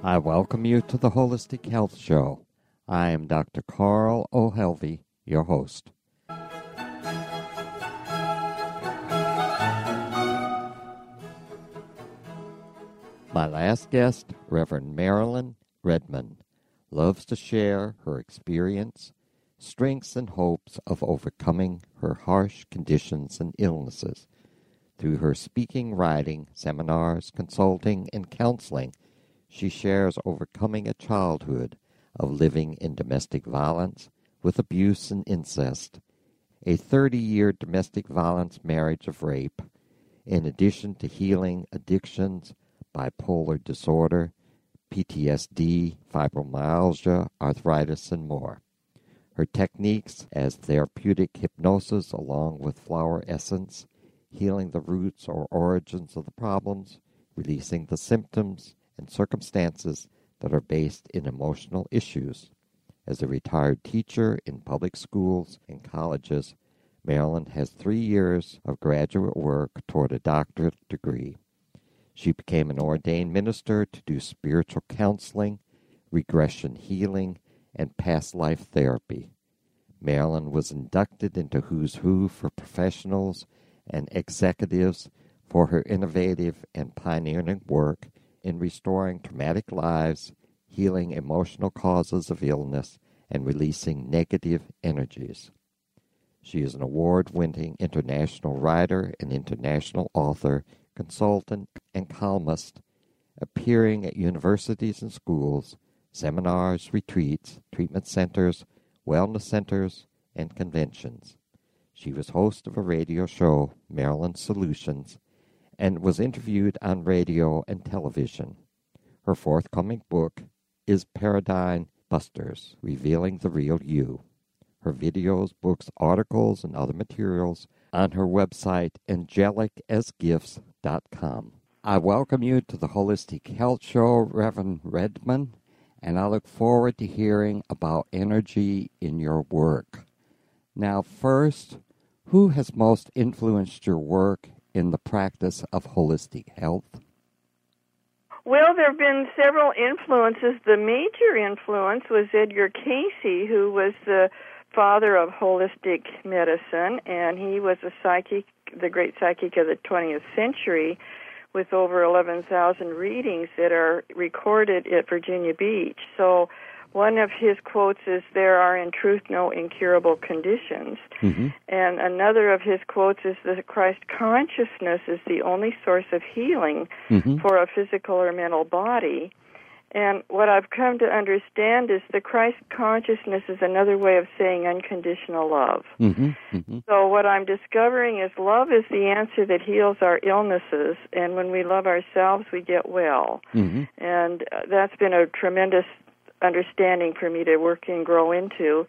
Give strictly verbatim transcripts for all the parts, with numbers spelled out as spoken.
I welcome you to the Holistic Health Show. I am Doctor Carl O'Helvey, your host. My last guest, Reverend Marilyn Redmond, loves to share her experience, strengths, and hopes of overcoming her harsh conditions and illnesses. Through her speaking, writing, seminars, consulting, and counseling, she shares overcoming a childhood of living in domestic violence with abuse and incest, a thirty-year domestic violence marriage of rape, in addition to healing addictions, bipolar disorder, P T S D, fibromyalgia, arthritis, and more. Her techniques as therapeutic hypnosis along with flower essence, healing the roots or origins of the problems, releasing the symptoms and circumstances that are based in emotional issues. As a retired teacher in public schools and colleges, Marilyn has three years of graduate work toward a doctorate degree. She became an ordained minister to do spiritual counseling, regression healing, and past life therapy. Marilyn was inducted into Who's Who for professionals and executives for her innovative and pioneering work in restoring traumatic lives, healing emotional causes of illness, and releasing negative energies. She is an award-winning international writer and international author, consultant, and columnist, appearing at universities and schools, seminars, retreats, treatment centers, wellness centers, and conventions. She was host of a radio show, Marilyn Solutions, and was interviewed on radio and television. Her forthcoming book is Paradigm Busters, Revealing the Real You. Her videos, books, articles, and other materials on her website, angelic as gifts dot com. I welcome you to the Holistic Health Show, Reverend Redmond, and I look forward to hearing about energy in your work. Now, first, who has most influenced your work in the practice of holistic health? Well, there have been several influences. The major influence was Edgar Cayce, who was the father of holistic medicine, and he was a psychic, the great psychic of the twentieth century, with over eleven thousand readings that are recorded at Virginia Beach. So one of his quotes is, "There are in truth no incurable conditions." Mm-hmm. And another of his quotes is, "The Christ consciousness is the only source of healing mm-hmm. for a physical or mental body." And what I've come to understand is the Christ consciousness is another way of saying unconditional love. Mm-hmm. Mm-hmm. So what I'm discovering is love is the answer that heals our illnesses, and when we love ourselves, we get well. Mm-hmm. And uh, that's been a tremendous understanding for me to work and grow into.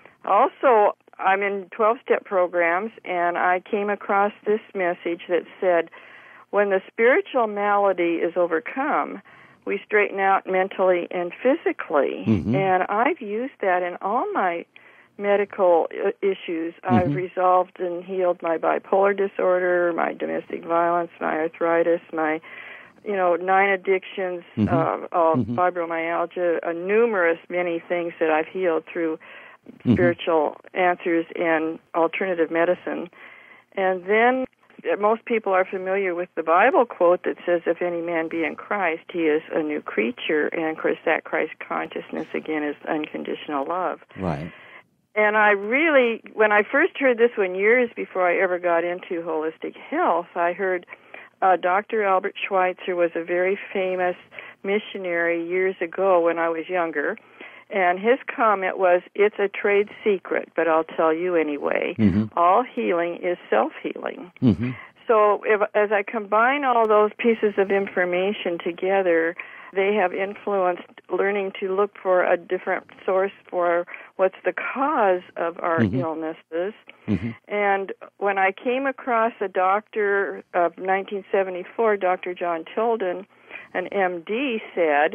Also, I'm in twelve-step programs, and I came across this message that said, when the spiritual malady is overcome, we straighten out mentally and physically. Mm-hmm. And I've used that in all my medical issues. Mm-hmm. I've resolved and healed my bipolar disorder, my domestic violence, my arthritis, my you know, nine addictions, mm-hmm. uh, uh, mm-hmm. fibromyalgia, uh, numerous, many things that I've healed through mm-hmm. spiritual answers and alternative medicine. And then most people are familiar with the Bible quote that says, "If any man be in Christ, he is a new creature." And, of course, that Christ consciousness, again, is unconditional love. Right. And I really, when I first heard this one years before I ever got into holistic health, I heard Uh, Doctor Albert Schweitzer was a very famous missionary years ago when I was younger, and his comment was, "It's a trade secret, but I'll tell you anyway. Mm-hmm. All healing is self-healing." Mm-hmm. So if, as I combine all those pieces of information together, they have influenced learning to look for a different source for what's the cause of our mm-hmm. illnesses. Mm-hmm. And when I came across a doctor of nineteen seventy-four, Doctor John Tilden, an M D, said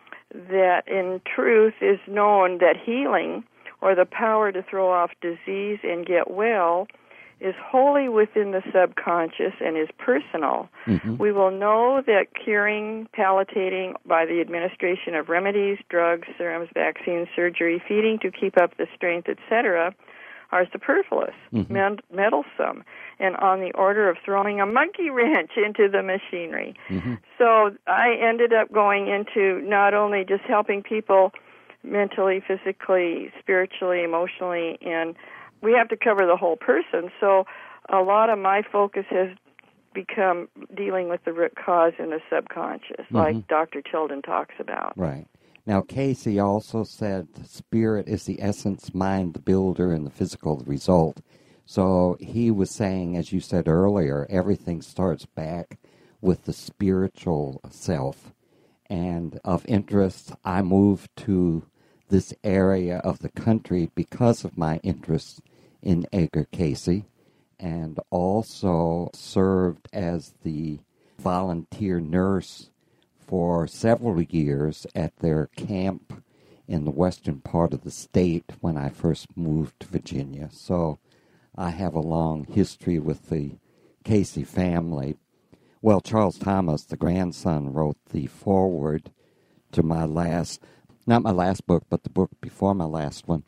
that in truth is known that healing, or the power to throw off disease and get well, is wholly within the subconscious and is personal. Mm-hmm. We will know that curing, palliating by the administration of remedies, drugs, serums, vaccines, surgery, feeding to keep up the strength, et cetera, are superfluous, mm-hmm. med- meddlesome, and on the order of throwing a monkey wrench into the machinery. Mm-hmm. So I ended up going into not only just helping people mentally, physically, spiritually, emotionally, and we have to cover the whole person. So a lot of my focus has become dealing with the root cause in the subconscious, mm-hmm. like Doctor Tilden talks about. Right. Now, Casey also said spirit is the essence, mind the builder, and the physical the result. So he was saying, as you said earlier, everything starts back with the spiritual self. And of interest, I moved to this area of the country because of my interest in Edgar Cayce, and also served as the volunteer nurse for several years at their camp in the western part of the state when I first moved to Virginia. So I have a long history with the Cayce family. Well, Charles Thomas, the grandson, wrote the foreword to my last, not my last book, but the book before my last one,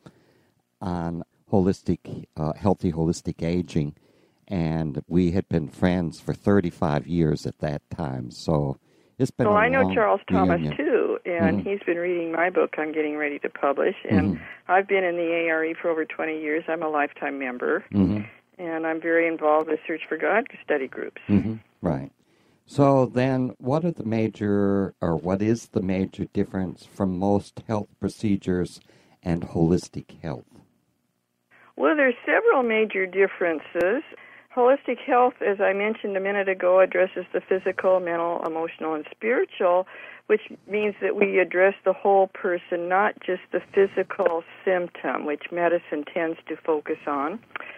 on holistic, uh, healthy holistic aging. And we had been friends for thirty-five years at that time. So it's been well, a I know long Charles Thomas, reunion. too, and mm-hmm. he's been reading my book I'm getting ready to publish. And mm-hmm. I've been in the A R E for over twenty years. I'm a lifetime member, mm-hmm. and I'm very involved with Search for God study groups. Mm-hmm. Right. So then what are the major, or what is the major difference from most health procedures and holistic health? Well, there's several major differences. Holistic health, as I mentioned a minute ago, addresses the physical, mental, emotional, and spiritual, which means that we address the whole person, not just the physical symptom, which medicine tends to focus on.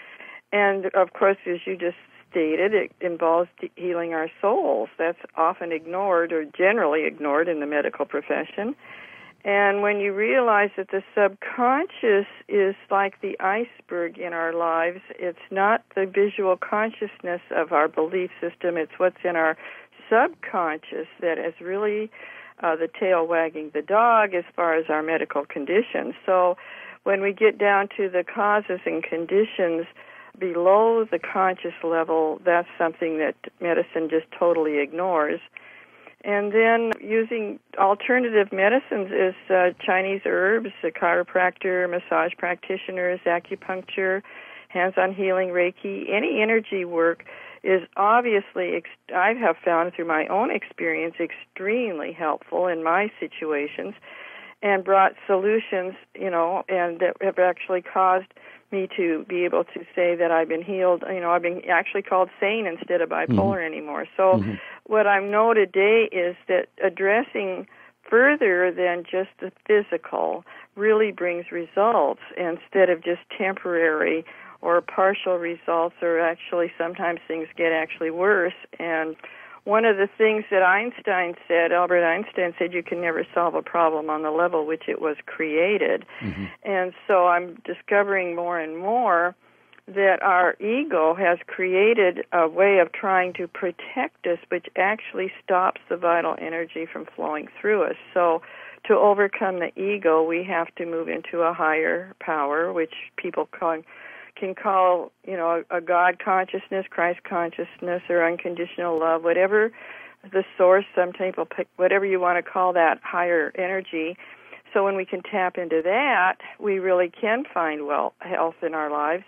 And, of course, as you just stated, it involves healing our souls. That's often ignored or generally ignored in the medical profession. And when you realize that the subconscious is like the iceberg in our lives, it's not the visual consciousness of our belief system, it's what's in our subconscious that is really uh, the tail wagging the dog as far as our medical conditions. So when we get down to the causes and conditions below the conscious level, that's something that medicine just totally ignores. And then using alternative medicines is uh, Chinese herbs, a chiropractor, massage practitioners, acupuncture, hands-on healing, Reiki. Any energy work is obviously, ex- I have found through my own experience, extremely helpful in my situations and brought solutions, you know, and that have actually caused me to be able to say that I've been healed. You know, I've been actually called sane instead of bipolar mm-hmm. anymore. So mm-hmm. what I know today is that addressing further than just the physical really brings results instead of just temporary or partial results, or actually sometimes things get actually worse. And one of the things that Einstein said, Albert Einstein said, you can never solve a problem on the level which it was created. Mm-hmm. And so I'm discovering more and more that our ego has created a way of trying to protect us, which actually stops the vital energy from flowing through us. So to overcome the ego, we have to move into a higher power, which people call can call, you know, a God consciousness, Christ consciousness, or unconditional love, whatever the source, some people pick whatever you want to call that higher energy. So when we can tap into that, we really can find well health in our lives.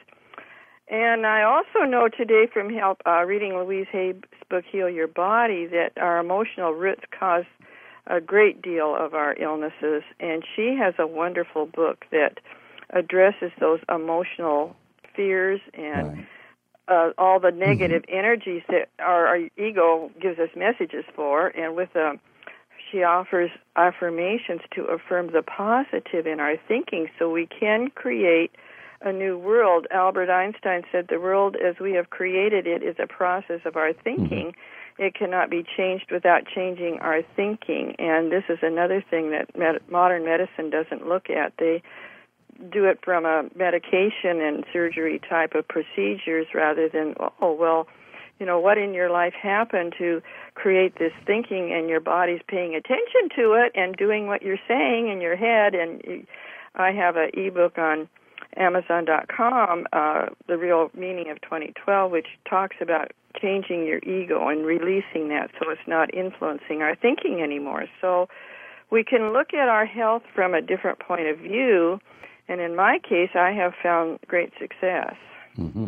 And I also know today from help uh, reading Louise Hay's book, Heal Your Body, that our emotional roots cause a great deal of our illnesses. And she has a wonderful book that addresses those emotional fears and right. uh, all the negative mm-hmm. energies that our, our ego gives us messages for. And with um, she offers affirmations to affirm the positive in our thinking so we can create a new world. Albert Einstein said the world as we have created it is a process of our thinking. Mm-hmm. It cannot be changed without changing our thinking. And this is another thing that med- modern medicine doesn't look at. They do it from a medication and surgery type of procedures rather than, oh, well, you know, what in your life happened to create this thinking and your body's paying attention to it and doing what you're saying in your head. And you, I have an ebook on Amazon dot com, uh, The Real Meaning of twenty twelve, which talks about changing your ego and releasing that so it's not influencing our thinking anymore. So we can look at our health from a different point of view, and in my case, I have found great success. Mm-hmm.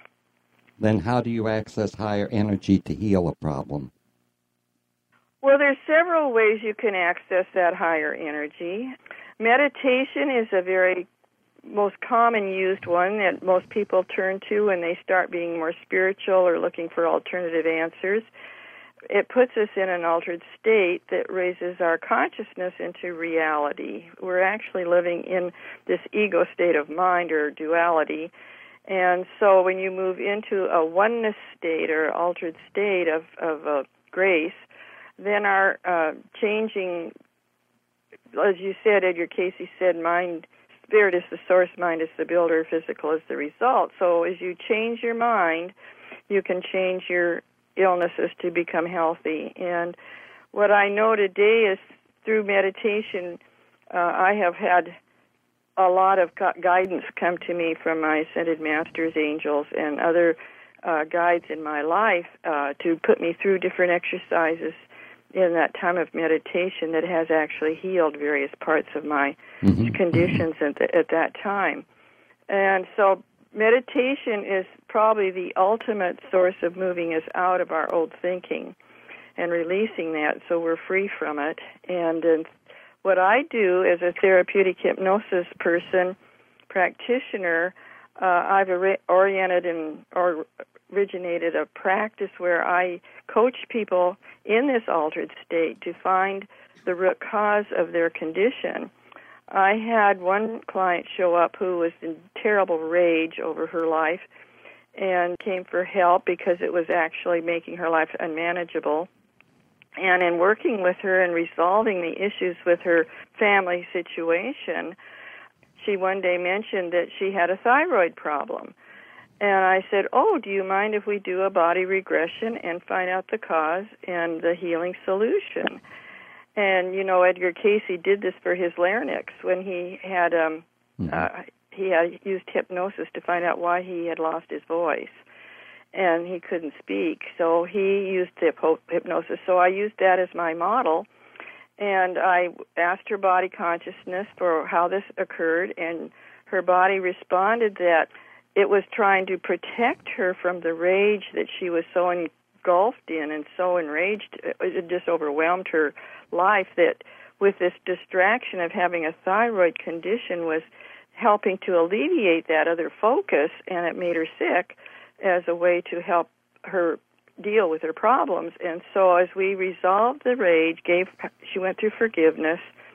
Then how do you access higher energy to heal a problem? Well, there's several ways you can access that higher energy. Meditation is a very most common used one that most people turn to when they start being more spiritual or looking for alternative answers. It puts us in an altered state that raises our consciousness into reality. We're actually living in this ego state of mind or duality. And so when you move into a oneness state or altered state of, of uh, grace, then our uh, changing, as you said, Edgar Casey said, mind, spirit is the source, mind is the builder, physical is the result. So as you change your mind, you can change your illnesses to become healthy. And what I know today is through meditation, uh, I have had a lot of guidance come to me from my ascended masters, angels, and other uh, guides in my life uh, to put me through different exercises in that time of meditation that has actually healed various parts of my mm-hmm. conditions at, the, at that time. And so meditation is probably the ultimate source of moving us out of our old thinking and releasing that so we're free from it. And uh, what I do as a therapeutic hypnosis person, practitioner, uh, I've oriented and or originated a practice where I coach people in this altered state to find the root cause of their condition. I had one client show up who was in terrible rage over her life and came for help because it was actually making her life unmanageable. And in working with her and resolving the issues with her family situation, she one day mentioned that she had a thyroid problem. And I said, oh, do you mind if we do a body regression and find out the cause and the healing solution? And, you know, Edgar Casey did this for his larynx when he had um, mm-hmm. uh, he had used hypnosis to find out why he had lost his voice. And he couldn't speak, so he used hypnosis. So I used that as my model, and I asked her body consciousness for how this occurred, and her body responded that it was trying to protect her from the rage that she was so engulfed in and so enraged. It just overwhelmed her life that with this distraction of having a thyroid condition was helping to alleviate that other focus, and it made her sick as a way to help her deal with her problems. And so as we resolved the rage, gave she went through forgiveness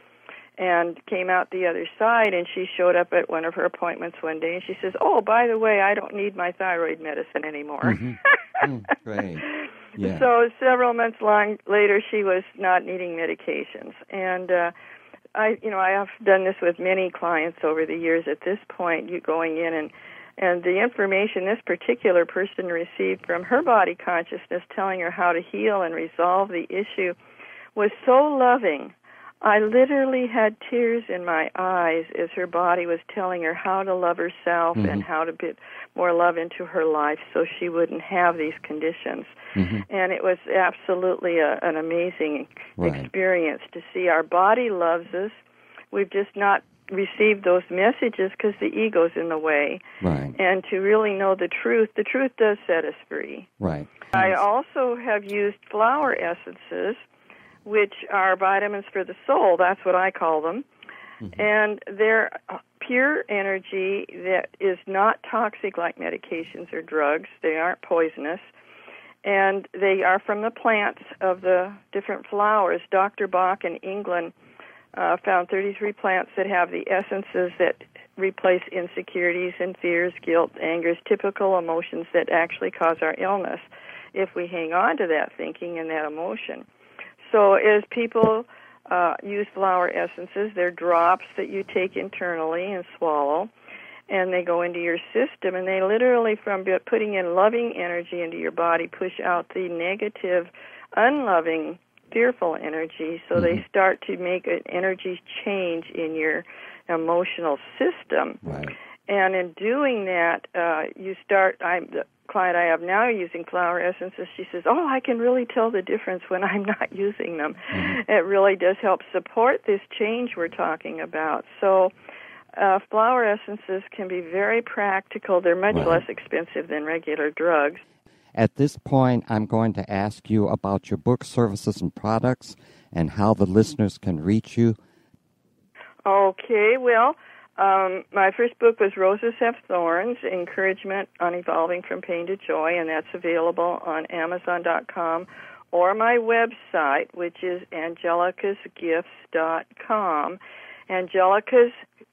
and came out the other side, and she showed up at one of her appointments one day, and she says, oh, by the way, I don't need my thyroid medicine anymore. Mm-hmm. mm, great. Yeah. So several months long later, she was not needing medications. And uh, I, you know, I have done this with many clients over the years at this point, you going in and And the information this particular person received from her body consciousness telling her how to heal and resolve the issue was so loving. I literally had tears in my eyes as her body was telling her how to love herself mm-hmm. and how to put more love into her life so she wouldn't have these conditions. Mm-hmm. And it was absolutely a, an amazing right. experience to see our body loves us. We've just not receive those messages because the ego's in the way. Right. And to really know the truth, the truth does set us free. Right. I also have used flower essences, which are vitamins for the soul. That's what I call them. Mm-hmm. And they're pure energy that is not toxic like medications or drugs. They aren't poisonous. And they are from the plants of the different flowers. Doctor Bach in England Uh, found thirty-three plants that have the essences that replace insecurities and fears, guilt, angers, typical emotions that actually cause our illness if we hang on to that thinking and that emotion. So as people uh, use flower essences. They're drops that you take internally and swallow, and they go into your system, and they literally, from putting in loving energy into your body, push out the negative, unloving, fearful energy, so mm-hmm. they start to make an energy change in your emotional system. Right. And in doing that, uh, you start, I'm the client I have now using flower essences, she says, oh, I can really tell the difference when I'm not using them. Mm-hmm. It really does help support this change we're talking about. So uh, flower essences can be very practical. They're much right. less expensive than regular drugs. At this point, I'm going to ask you about your book, services, and products, and how the listeners can reach you. Okay, well, um, my first book was Roses Have Thorns, Encouragement on Evolving from Pain to Joy, and that's available on Amazon dot com or my website, which is Angelicas Gifts dot com. Angelicas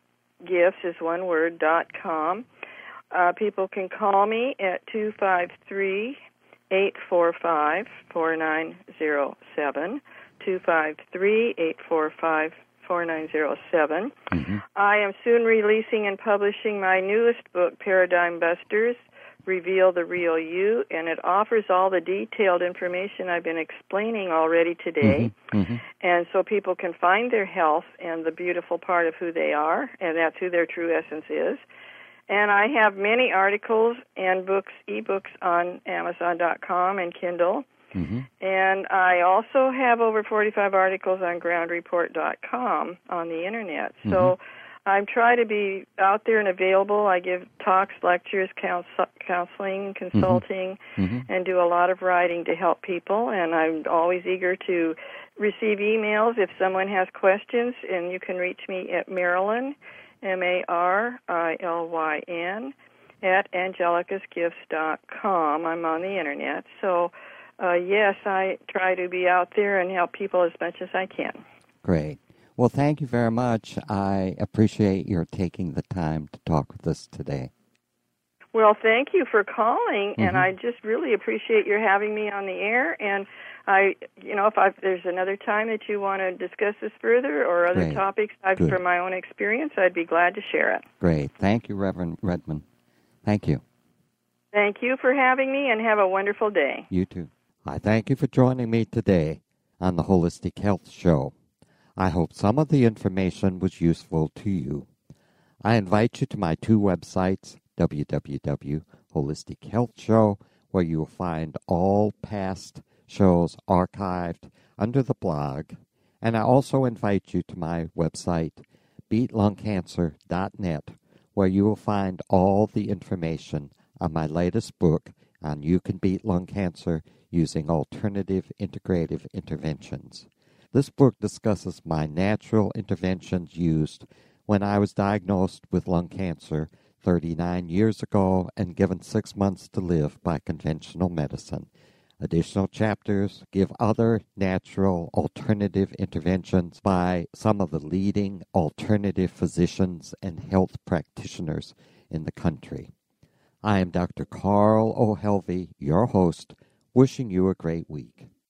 Gifts is one word, dot com. Uh, people can call me at two five three, eight four five, four nine zero seven, two five three, eight four five, four nine zero seven. Mm-hmm. I am soon releasing and publishing my newest book, Paradigm Busters, Reveal the Real You, and it offers all the detailed information I've been explaining already today. Mm-hmm. Mm-hmm. And so people can find their health and the beautiful part of who they are, and that's who their true essence is. And I have many articles and books, e-books on Amazon dot com and Kindle. Mm-hmm. And I also have over forty-five articles on ground report dot com on the Internet. Mm-hmm. So I try to be out there and available. I give talks, lectures, counsel- counseling, consulting, mm-hmm. and do a lot of writing to help people. And I'm always eager to receive emails if someone has questions. And you can reach me at Marilyn, M A R I L Y N, at Angelicas Gifts dot com. I'm on the Internet. So, uh, yes, I try to be out there and help people as much as I can. Great. Well, thank you very much. I appreciate your taking the time to talk with us today. Well, thank you for calling, mm-hmm. and I just really appreciate your having me on the air. And I, you know, if I, there's another time that you want to discuss this further or other Great. topics I've, from my own experience, I'd be glad to share it. Great. Thank you, Reverend Redmond. Thank you. Thank you for having me, and have a wonderful day. You too. I thank you for joining me today on the Holistic Health Show. I hope some of the information was useful to you. I invite you to my two websites, w w w dot holistic health show, where you will find all past shows archived under the blog, and I also invite you to my website, beat lung cancer dot net, where you will find all the information on my latest book on You Can Beat Lung Cancer Using Alternative Integrative Interventions. This book discusses my natural interventions used when I was diagnosed with lung cancer thirty-nine years ago and given six months to live by conventional medicine. Additional chapters give other natural alternative interventions by some of the leading alternative physicians and health practitioners in the country. I am Doctor Carl O'Helvey, your host, wishing you a great week.